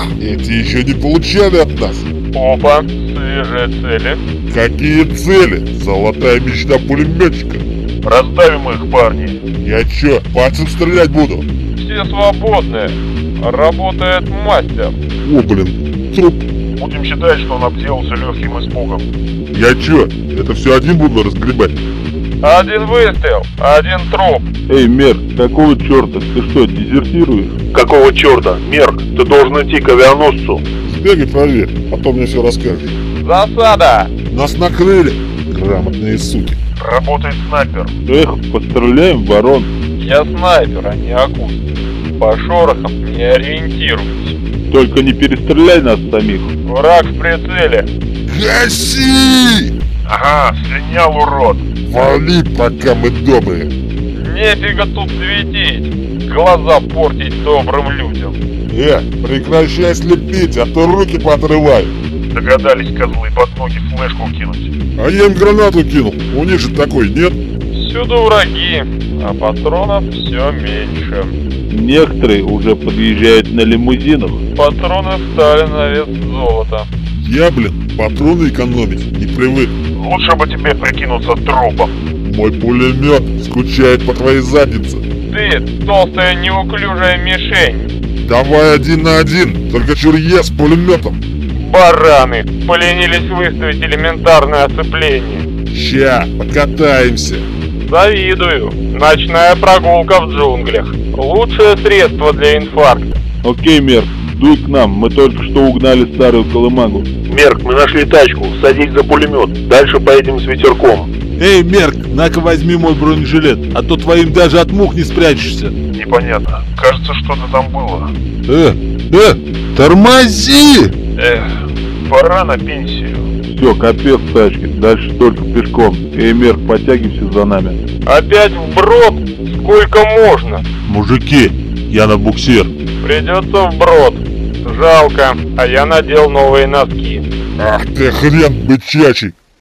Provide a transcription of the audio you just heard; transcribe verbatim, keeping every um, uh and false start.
Эти еще не получали от нас. Опа, свежие цели. Какие цели? Золотая мечта пулеметчика. Раздавим их, парни. Я чё, пальцем стрелять буду? Все свободны. Работает мастер. О, блин, труп. Будем считать, что он обделался легким испугом. Я чё, это все один буду разгребать? Один выстрел, один труп. Эй, Мерк, какого черта? Ты что, дезертируешь? Какого черта? Мерк, ты должен идти к авианосцу. Сбегай, проверь, потом мне все расскажешь. Засада! Нас накрыли, грамотные суки. Работает снайпер. Эх, постреляем, ворон. Я снайпер, а не акуст. По шорохам не ориентируюсь. Только не перестреляй нас самих. Враг в прицеле. Гаси! Ага, слинял урод. Вали, пока мы добрые. Нефига тут светить. Глаза портить добрым людям. Э, прекращай слепить, а то руки поотрываю. Догадались козлы под ноги флешку кинуть. А я им гранату кинул, у них же такой нет. Всюду враги, а патронов все меньше. Некоторые уже подъезжают на лимузинах. Патроны стали на вес золота. Я, блин, патроны экономить не привык. Лучше бы тебе прикинуться трупом. Мой пулемет скучает по твоей заднице. Ты толстая неуклюжая мишень. Давай один на один, только чур я с пулеметом. Бараны поленились выставить элементарное оцепление. Ща, покатаемся. Завидую. Ночная прогулка в джунглях. Лучшее средство для инфаркта. Окей, Мерк, дуй к нам, мы только что угнали старую колымагу. Мерк, мы нашли тачку, садись за пулемет. Дальше поедем с ветерком. Эй, Мерк, на-ка возьми мой бронежилет, а то твоим даже от мух не спрячешься. Непонятно. Кажется, что-то там было. Э, э, тормози! Эх, пора на пенсию. Все, капец тачки, дальше только пешком. Эй, Мерк, подтягивайся за нами. Опять вброд? Сколько можно? Мужики, я на буксир. Придется вброд. Жалко, а я надел новые носки. Ах ты хрен бычачий.